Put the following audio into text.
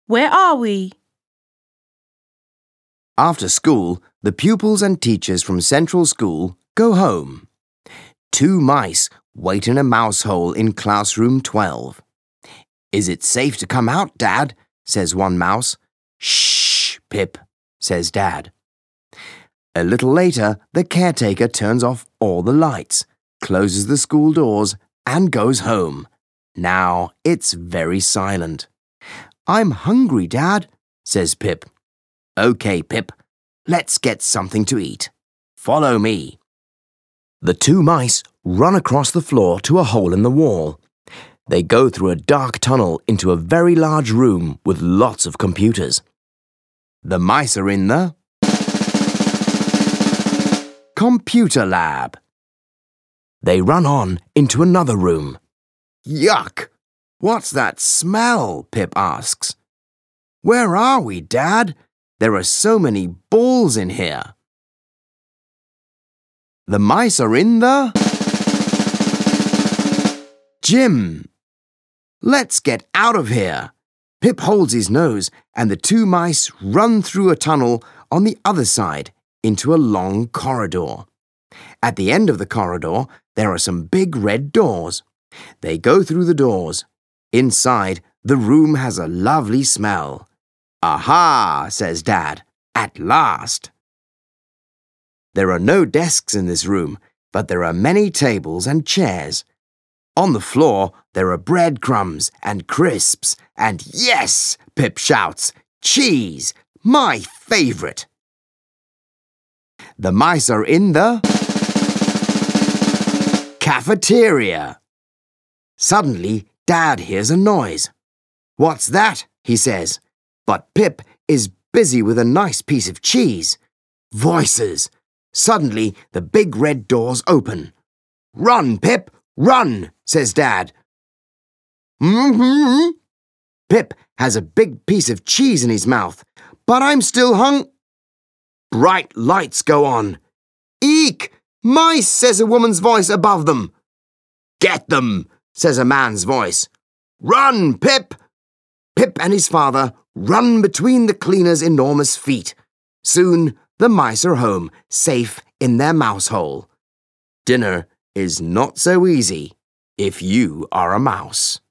Where are we? After school, the pupils and teachers from Central School go home. 2 mice wait in a mouse hole in classroom 12. "Is it safe to come out, Dad?" says one mouse. "Shh, Pip," says Dad. A little later, the caretaker turns off all the lights, closes the school doors, and goes home. Now it's very silent. "I'm hungry, Dad," says Pip. "Okay, Pip, let's get something to eat. Follow me." The 2 mice run across the floor to a hole in the wall. They go through a dark tunnel into a very large room with lots of computers. The mice are in the computer lab. They run on into another room. "Yuck! What's that smell?" Pip asks. "Where are we, Dad? There are so many balls in here." The mice are in the gym. "Let's get out of here." Pip holds his nose and the 2 mice run through a tunnel on the other side into a long corridor. At the end of the corridor, there are some big red doors. They go through the doors. Inside, the room has a lovely smell. "Aha," says Dad, "at last." There are no desks in this room, but there are many tables and chairs. On the floor, there are breadcrumbs and crisps, and yes, Pip shouts, cheese, my favorite. The mice are in the cafeteria. Suddenly, Dad hears a noise. "What's that?" he says. But Pip is busy with a nice piece of cheese. Voices. Suddenly, the big red doors open. "Run, Pip, run," says Dad. Pip has a big piece of cheese in his mouth. "But I'm still Bright lights go on. "Eek! Mice," says a woman's voice above them. "Get them," says a man's voice. "Run, Pip!" Pip and his father run between the cleaner's enormous feet. Soon, the mice are home, safe in their mouse hole. Dinner is not so easy if you are a mouse.